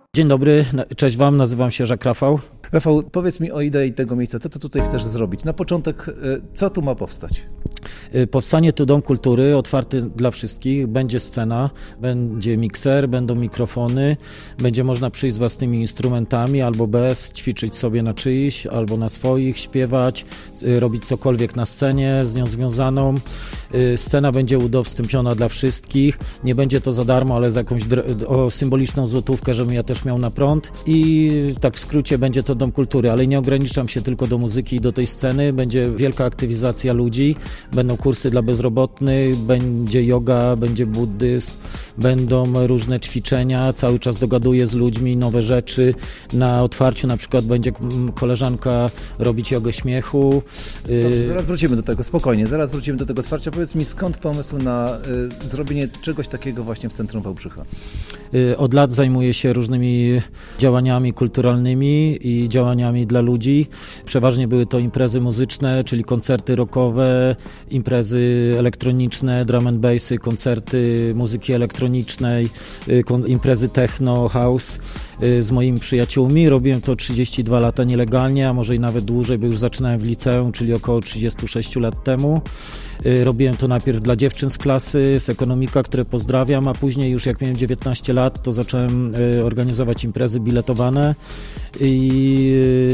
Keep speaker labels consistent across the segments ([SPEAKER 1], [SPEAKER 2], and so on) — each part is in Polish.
[SPEAKER 1] Dzień dobry, cześć Wam, nazywam się Jacques Rafał.
[SPEAKER 2] Rafał, powiedz mi o idei tego miejsca, co ty tutaj chcesz zrobić? Na początek, co tu ma powstać?
[SPEAKER 1] Powstanie tu dom kultury, otwarty dla wszystkich, będzie scena, będzie mikser, będą mikrofony, będzie można przyjść z własnymi instrumentami albo bez, ćwiczyć sobie na czyichś albo na swoich, śpiewać, robić cokolwiek na scenie z nią związaną. Scena będzie udostępniona dla wszystkich, nie będzie to za darmo, ale za jakąś symboliczną złotówkę, żebym ja też miał na prąd i tak w skrócie będzie to dom kultury, ale nie ograniczam się tylko do muzyki i do tej sceny, będzie wielka aktywizacja ludzi, będą kursy dla bezrobotnych, będzie yoga, będzie buddyzm, będą różne ćwiczenia, cały czas dogaduję z ludźmi nowe rzeczy, na otwarciu na przykład będzie koleżanka robić jogę śmiechu.
[SPEAKER 2] Dobrze, zaraz wrócimy do tego, spokojnie, zaraz wrócimy do tego otwarcia. Powiedz mi, skąd pomysł na zrobienie czegoś takiego właśnie w centrum Wałbrzycha?
[SPEAKER 1] Od lat zajmuję się różnymi działaniami kulturalnymi i działaniami dla ludzi. Przeważnie były to imprezy muzyczne, czyli koncerty rockowe, imprezy elektroniczne, drum and bassy, koncerty muzyki elektronicznej, imprezy techno, house z moimi przyjaciółmi. Robiłem to 32 lata nielegalnie, a może i nawet dłużej, bo już zaczynałem w liceum, czyli około 36 lat temu. Robiłem to najpierw dla dziewczyn z klasy, z ekonomika, które pozdrawiam, a później już jak miałem 19 lat, to zacząłem organizować imprezy biletowane i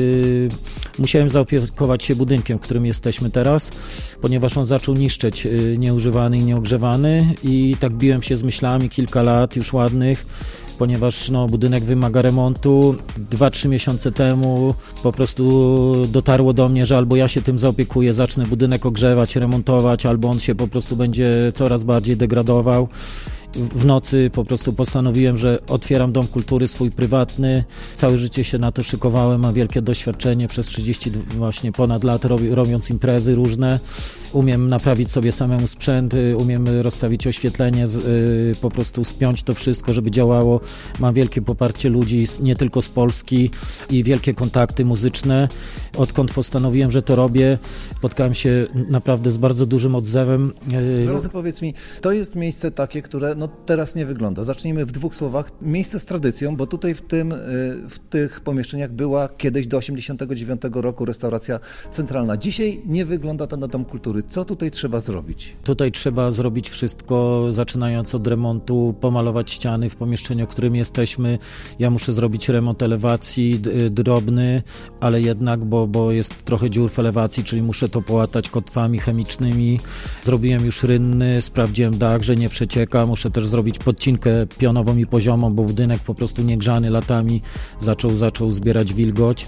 [SPEAKER 1] musiałem zaopiekować się budynkiem, w którym jesteśmy teraz, ponieważ on zaczął niszczeć, nieużywany i nieogrzewany i tak biłem się z myślami kilka lat już ładnych, ponieważ budynek wymaga remontu. 2-3 miesiące temu po prostu dotarło do mnie, że albo ja się tym zaopiekuję, zacznę budynek ogrzewać, remontować, albo on się po prostu będzie coraz bardziej degradował. W nocy po prostu postanowiłem, że otwieram dom kultury swój prywatny. Całe życie się na to szykowałem, mam wielkie doświadczenie przez 30 właśnie ponad lat robiąc imprezy różne. Umiem naprawić sobie samemu sprzęt, umiem rozstawić oświetlenie, po prostu spiąć to wszystko, żeby działało. Mam wielkie poparcie ludzi, nie tylko z Polski i wielkie kontakty muzyczne. Odkąd postanowiłem, że to robię, spotkałem się naprawdę z bardzo dużym odzewem.
[SPEAKER 2] Zaraz powiedz mi, to jest miejsce takie, które teraz nie wygląda. Zacznijmy w dwóch słowach. Miejsce z tradycją, bo tutaj w tych pomieszczeniach była kiedyś do 89 roku restauracja centralna. Dzisiaj nie wygląda to na dom kultury. Co tutaj trzeba zrobić?
[SPEAKER 1] Tutaj trzeba zrobić wszystko, zaczynając od remontu, pomalować ściany w pomieszczeniu, w którym jesteśmy. Ja muszę zrobić remont elewacji drobny, ale jednak, bo jest trochę dziur w elewacji, czyli muszę to połatać kotwami chemicznymi. Zrobiłem już rynny, sprawdziłem dach, że nie przecieka. Muszę też zrobić podcinkę pionową i poziomą, bo budynek po prostu niegrzany latami zaczął zbierać wilgoć.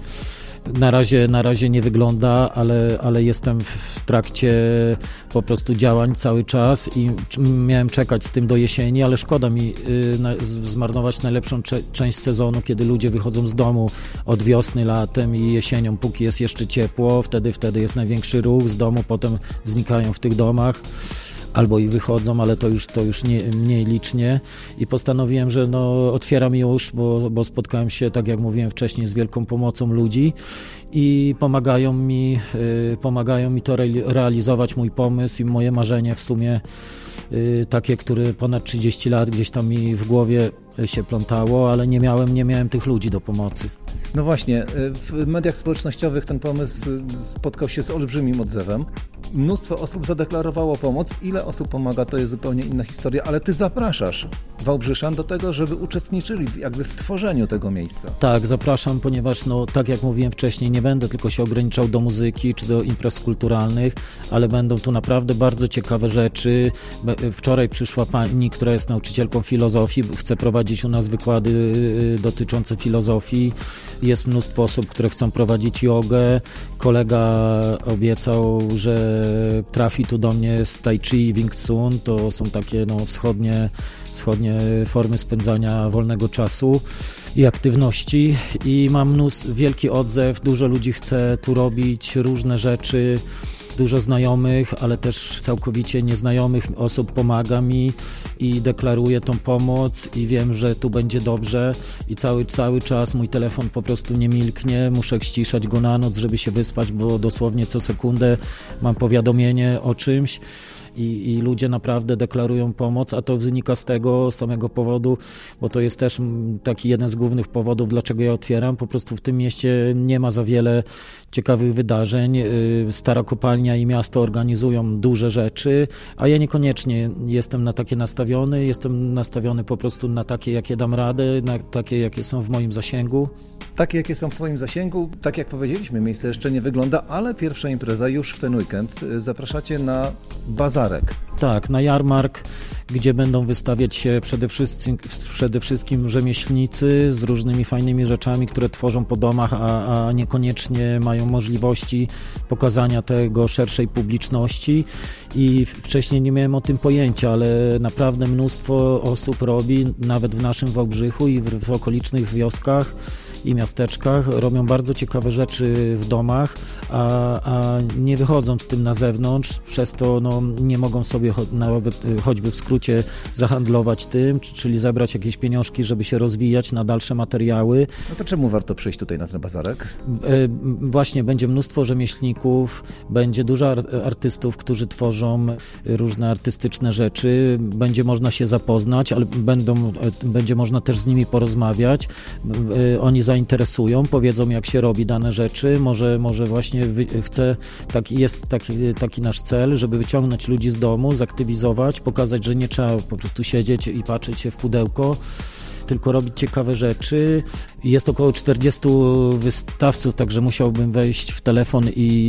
[SPEAKER 1] Na razie nie wygląda, ale jestem w trakcie po prostu działań cały czas i miałem czekać z tym do jesieni, ale szkoda mi zmarnować najlepszą część sezonu, kiedy ludzie wychodzą z domu od wiosny, latem i jesienią, póki jest jeszcze ciepło, wtedy jest największy ruch z domu, potem znikają w tych domach. Albo i wychodzą, ale to już mniej licznie i postanowiłem, że otwieram już, bo spotkałem się, tak jak mówiłem wcześniej, z wielką pomocą ludzi i pomagają mi to realizować, mój pomysł i moje marzenie w sumie takie, które ponad 30 lat gdzieś tam mi w głowie się plątało, ale nie miałem tych ludzi do pomocy.
[SPEAKER 2] No właśnie, w mediach społecznościowych ten pomysł spotkał się z olbrzymim odzewem. Mnóstwo osób zadeklarowało pomoc. Ile osób pomaga, to jest zupełnie inna historia, ale ty zapraszasz Wałbrzyszan do tego, żeby uczestniczyli jakby w tworzeniu tego miejsca.
[SPEAKER 1] Tak, zapraszam, ponieważ tak jak mówiłem wcześniej, nie będę tylko się ograniczał do muzyki czy do imprez kulturalnych, ale będą tu naprawdę bardzo ciekawe rzeczy. Wczoraj przyszła pani, która jest nauczycielką filozofii, chce prowadzić u nas wykłady dotyczące filozofii. Jest mnóstwo osób, które chcą prowadzić jogę. Kolega obiecał, że trafi tu do mnie z Tai Chi i Wing Tsun. To są takie wschodnie formy spędzania wolnego czasu i aktywności. I mam wielki odzew, dużo ludzi chce tu robić różne rzeczy. Dużo znajomych, ale też całkowicie nieznajomych osób pomaga mi i deklaruje tą pomoc i wiem, że tu będzie dobrze i cały czas mój telefon po prostu nie milknie, muszę ściszać go na noc, żeby się wyspać, bo dosłownie co sekundę mam powiadomienie o czymś i ludzie naprawdę deklarują pomoc, a to wynika z tego samego powodu, bo to jest też taki jeden z głównych powodów, dlaczego ja otwieram. Po prostu w tym mieście nie ma za wiele ciekawych wydarzeń. Stara Kopalnia i miasto organizują duże rzeczy, a ja niekoniecznie jestem na takie nastawiony. Jestem nastawiony po prostu na takie, jakie dam radę, na takie, jakie są w moim zasięgu.
[SPEAKER 2] Takie, jakie są w Twoim zasięgu, tak jak powiedzieliśmy, miejsce jeszcze nie wygląda, ale pierwsza impreza już w ten weekend. Zapraszacie na bazarek.
[SPEAKER 1] Tak, na jarmark, gdzie będą wystawiać się przede wszystkim rzemieślnicy z różnymi fajnymi rzeczami, które tworzą po domach, a niekoniecznie mają możliwości pokazania tego szerszej publiczności. I wcześniej nie miałem o tym pojęcia, ale naprawdę mnóstwo osób robi, nawet w naszym Wałbrzychu i w okolicznych wioskach i miasteczkach, robią bardzo ciekawe rzeczy w domach, a nie wychodzą z tym na zewnątrz, przez to nie mogą sobie nawet choćby w skrócie zahandlować tym, czyli zabrać jakieś pieniążki, żeby się rozwijać na dalsze materiały.
[SPEAKER 2] No to czemu warto przyjść tutaj na ten bazarek?
[SPEAKER 1] Właśnie, będzie mnóstwo rzemieślników, będzie dużo artystów, którzy tworzą różne artystyczne rzeczy, będzie można się zapoznać, ale będzie można też z nimi porozmawiać. Oni zainteresują, powiedzą, jak się robi dane rzeczy, może właśnie jest taki nasz cel, żeby wyciągnąć ludzi z domu, zaktywizować, pokazać, że nie trzeba po prostu siedzieć i patrzeć się w pudełko, tylko robić ciekawe rzeczy. Jest około 40 wystawców, także musiałbym wejść w telefon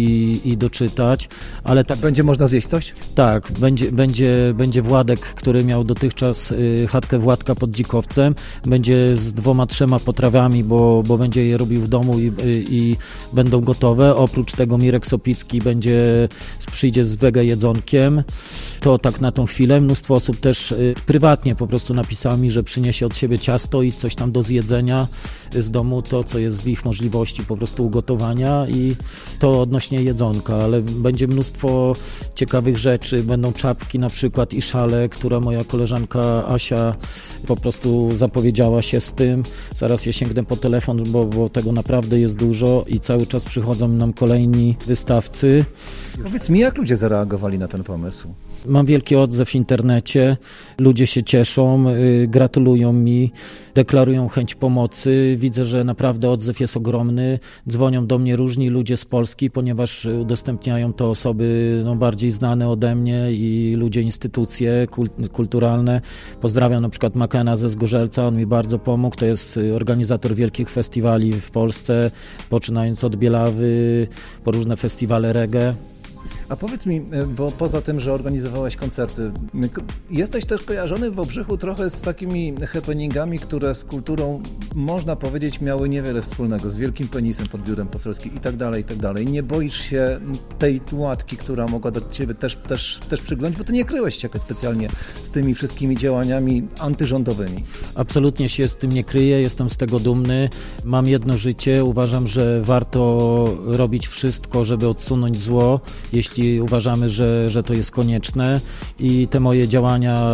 [SPEAKER 1] i doczytać, ale tak...
[SPEAKER 2] Będzie można zjeść coś?
[SPEAKER 1] Tak, będzie Władek, który miał dotychczas chatkę Władka pod Dzikowcem, będzie z 2-3 potrawami, bo będzie je robił w domu i będą gotowe. Oprócz tego Mirek Sopicki przyjdzie z wege jedzonkiem. To tak na tą chwilę. Mnóstwo osób też prywatnie po prostu napisało mi, że przyniesie od siebie ciasto i coś tam do zjedzenia z domu, to co jest w ich możliwości po prostu ugotowania, i to odnośnie jedzonka, ale będzie mnóstwo ciekawych rzeczy, będą czapki na przykład i szale, która moja koleżanka Asia po prostu zapowiedziała się z tym. Zaraz ja sięgnę po telefon, bo tego naprawdę jest dużo i cały czas przychodzą nam kolejni wystawcy.
[SPEAKER 2] Powiedz mi, jak ludzie zareagowali na ten pomysł?
[SPEAKER 1] Mam wielki odzew w internecie, ludzie się cieszą, gratulują mi, deklarują chęć pomocy. Widzę, że naprawdę odzew jest ogromny. Dzwonią do mnie różni ludzie z Polski, ponieważ udostępniają to osoby bardziej znane ode mnie i ludzie, instytucje kulturalne. Pozdrawiam na przykład Makena ze Zgorzelca, on mi bardzo pomógł. To jest organizator wielkich festiwali w Polsce, poczynając od Bielawy po różne festiwale reggae.
[SPEAKER 2] A powiedz mi, bo poza tym, że organizowałeś koncerty, jesteś też kojarzony w Wałbrzychu trochę z takimi happeningami, które z kulturą, można powiedzieć, miały niewiele wspólnego, z wielkim penisem pod biurem poselskim i tak dalej, i tak dalej. Nie boisz się tej łatki, która mogła do ciebie też przyglądać, bo ty nie kryłeś się jakoś specjalnie z tymi wszystkimi działaniami antyrządowymi.
[SPEAKER 1] Absolutnie się z tym nie kryję, jestem z tego dumny. Mam jedno życie, uważam, że warto robić wszystko, żeby odsunąć zło, jeśli uważamy, że to jest konieczne, i te moje działania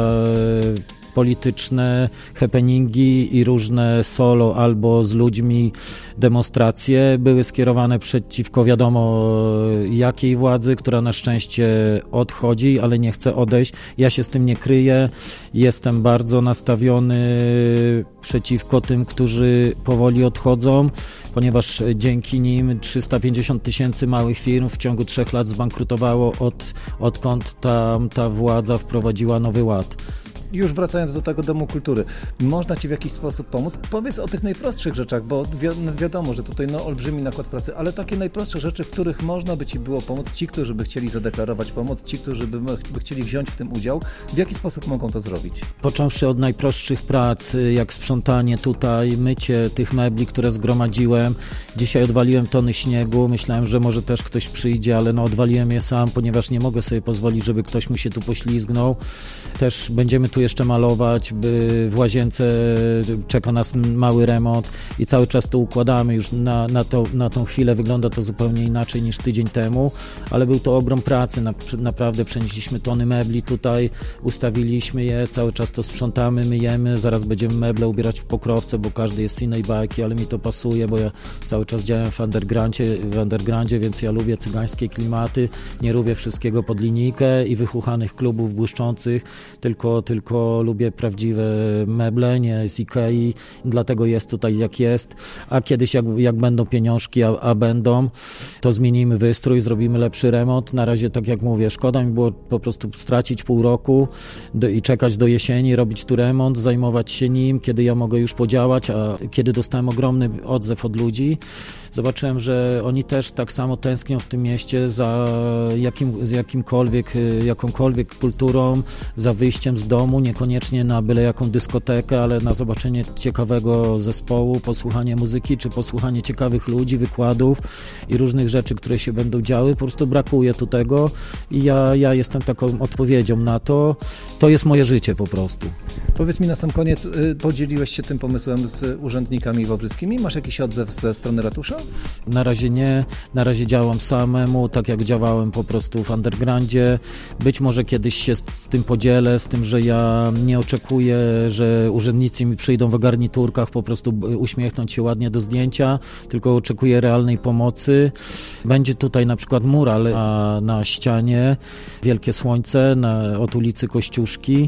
[SPEAKER 1] polityczne, happeningi i różne solo albo z ludźmi demonstracje były skierowane przeciwko wiadomo jakiej władzy, która na szczęście odchodzi, ale nie chce odejść. Ja się z tym nie kryję. Jestem bardzo nastawiony przeciwko tym, którzy powoli odchodzą, ponieważ dzięki nim 350 000 małych firm w ciągu 3 lat zbankrutowało, odkąd ta władza wprowadziła Nowy Ład.
[SPEAKER 2] Już wracając do tego Domu Kultury, można Ci w jakiś sposób pomóc? Powiedz o tych najprostszych rzeczach, bo wiadomo, że tutaj olbrzymi nakład pracy, ale takie najprostsze rzeczy, w których można by Ci było pomóc, ci, którzy by chcieli zadeklarować pomoc, ci, którzy by chcieli wziąć w tym udział, w jaki sposób mogą to zrobić?
[SPEAKER 1] Począwszy od najprostszych prac, jak sprzątanie tutaj, mycie tych mebli, które zgromadziłem. Dzisiaj odwaliłem tony śniegu, myślałem, że może też ktoś przyjdzie, ale odwaliłem je sam, ponieważ nie mogę sobie pozwolić, żeby ktoś mi się tu poślizgnął. Też będziemy tu jeszcze malować, w łazience czeka nas mały remont i cały czas to układamy. Już na tą chwilę wygląda to zupełnie inaczej niż tydzień temu, ale był to ogrom pracy. Naprawdę przenieśliśmy tony mebli tutaj, ustawiliśmy je, cały czas to sprzątamy, myjemy, zaraz będziemy meble ubierać w pokrowce, bo każdy jest z innej bajki, ale mi to pasuje, bo ja cały czas działam w undergroundzie, więc ja lubię cygańskie klimaty, nie lubię wszystkiego pod linijkę i wychuchanych klubów błyszczących, tylko lubię prawdziwe meble, nie z Ikei, dlatego jest tutaj jak jest, a kiedyś jak będą pieniążki, a będą, to zmienimy wystrój, zrobimy lepszy remont. Na razie, tak jak mówię, szkoda mi było po prostu stracić pół roku i czekać do jesieni, robić tu remont, zajmować się nim, kiedy ja mogę już podziałać, a kiedy dostałem ogromny odzew od ludzi, zobaczyłem, że oni też tak samo tęsknią w tym mieście za jakąkolwiek kulturą, za wyjściem z domu, niekoniecznie na byle jaką dyskotekę, ale na zobaczenie ciekawego zespołu, posłuchanie muzyki, czy posłuchanie ciekawych ludzi, wykładów i różnych rzeczy, które się będą działy. Po prostu brakuje tu tego i ja jestem taką odpowiedzią na to. To jest moje życie po prostu.
[SPEAKER 2] Powiedz mi na sam koniec, podzieliłeś się tym pomysłem z urzędnikami wawryskimi? Masz jakiś odzew ze strony ratusza?
[SPEAKER 1] Na razie nie. Na razie działam samemu, tak jak działałem po prostu w undergroundzie. Być może kiedyś się z tym podzielę, z tym, że ja nie oczekuję, że urzędnicy mi przyjdą w garniturkach, po prostu uśmiechnąć się ładnie do zdjęcia, tylko oczekuję realnej pomocy. Będzie tutaj na przykład mural na ścianie, wielkie słońce od ulicy Kościuszki.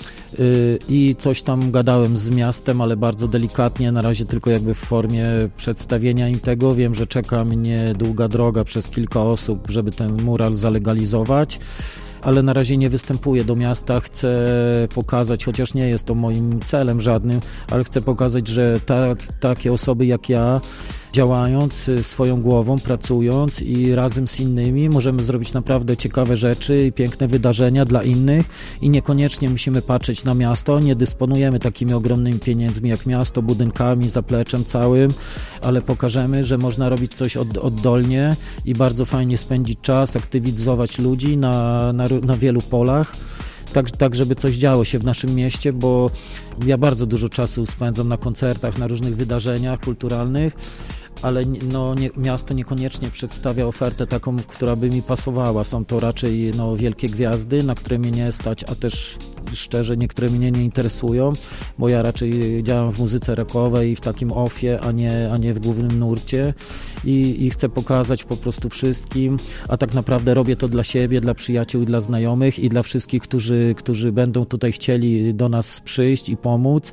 [SPEAKER 1] I coś tam gadałem z miastem, ale bardzo delikatnie, na razie tylko jakby w formie przedstawienia im tego. Wiem, że czeka mnie długa droga przez kilka osób, żeby ten mural zalegalizować, ale na razie nie występuję do miasta, chcę pokazać, chociaż nie jest to moim celem żadnym, ale chcę pokazać, że takie osoby jak ja, działając swoją głową, pracując i razem z innymi możemy zrobić naprawdę ciekawe rzeczy i piękne wydarzenia dla innych i niekoniecznie musimy patrzeć na miasto, nie dysponujemy takimi ogromnymi pieniędzmi jak miasto, budynkami, zapleczem całym, ale pokażemy, że można robić coś oddolnie i bardzo fajnie spędzić czas, aktywizować ludzi na wielu polach. Tak, żeby coś działo się w naszym mieście, bo ja bardzo dużo czasu spędzam na koncertach, na różnych wydarzeniach kulturalnych, ale miasto niekoniecznie przedstawia ofertę taką, która by mi pasowała. Są to raczej wielkie gwiazdy, na które mnie nie stać, a też szczerze niektóre mnie nie interesują, bo ja raczej działam w muzyce rockowej i w takim offie, a nie w głównym nurcie i chcę pokazać po prostu wszystkim, a tak naprawdę robię to dla siebie, dla przyjaciół i dla znajomych i dla wszystkich, którzy będą tutaj chcieli do nas przyjść i pomóc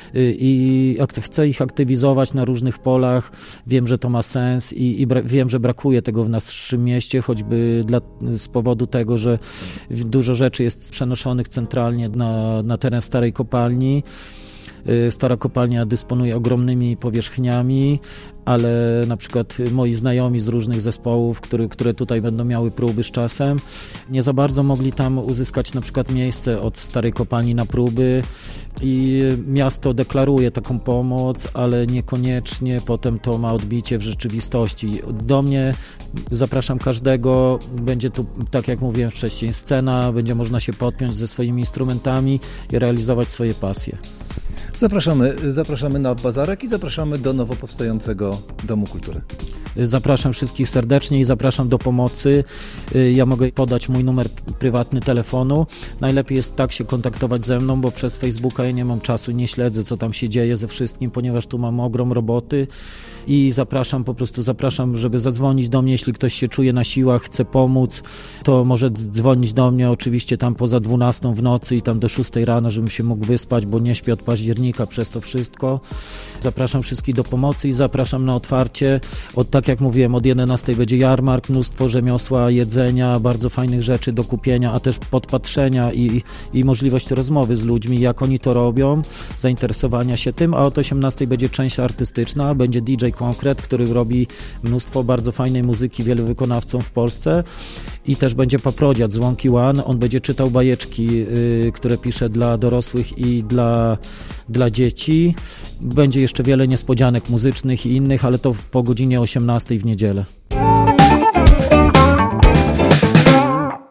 [SPEAKER 1] i chcę ich aktywizować na różnych polach. Wiem, że to ma sens i wiem, że brakuje tego w naszym mieście, choćby z powodu tego, że dużo rzeczy jest przenoszonych centralnie na teren starej kopalni. Stara kopalnia dysponuje ogromnymi powierzchniami, ale na przykład moi znajomi z różnych zespołów, które tutaj będą miały próby z czasem, nie za bardzo mogli tam uzyskać na przykład miejsce od starej kopalni na próby i miasto deklaruje taką pomoc, ale niekoniecznie potem to ma odbicie w rzeczywistości. Do mnie zapraszam każdego, będzie tu, tak jak mówiłem wcześniej, scena, będzie można się podpiąć ze swoimi instrumentami i realizować swoje pasje.
[SPEAKER 2] Zapraszamy na bazarek i zapraszamy do nowo powstającego Domu Kultury.
[SPEAKER 1] Zapraszam wszystkich serdecznie i zapraszam do pomocy. Ja mogę podać mój numer prywatny telefonu. Najlepiej jest tak się kontaktować ze mną, bo przez Facebooka ja nie mam czasu, nie śledzę, co tam się dzieje ze wszystkim, ponieważ tu mam ogrom roboty i zapraszam, żeby zadzwonić do mnie, jeśli ktoś się czuje na siłach, chce pomóc, to może dzwonić do mnie, oczywiście tam poza 12 w nocy i tam do 6 rano, żebym się mógł wyspać, bo nie śpię od października przez to wszystko. Zapraszam wszystkich do pomocy i zapraszam na otwarcie. Tak jak mówiłem, od 11 będzie jarmark, mnóstwo rzemiosła, jedzenia, bardzo fajnych rzeczy do kupienia, a też podpatrzenia i możliwość rozmowy z ludźmi, jak oni to robią, zainteresowania się tym, a od 18 będzie część artystyczna, będzie DJ Konkret, który robi mnóstwo bardzo fajnej muzyki wielu wykonawcom w Polsce i też będzie paprodiat z Łąki One, on będzie czytał bajeczki, które pisze dla dorosłych i dla dzieci. Będzie jeszcze wiele niespodzianek muzycznych i innych, ale to po godzinie 18 w niedzielę.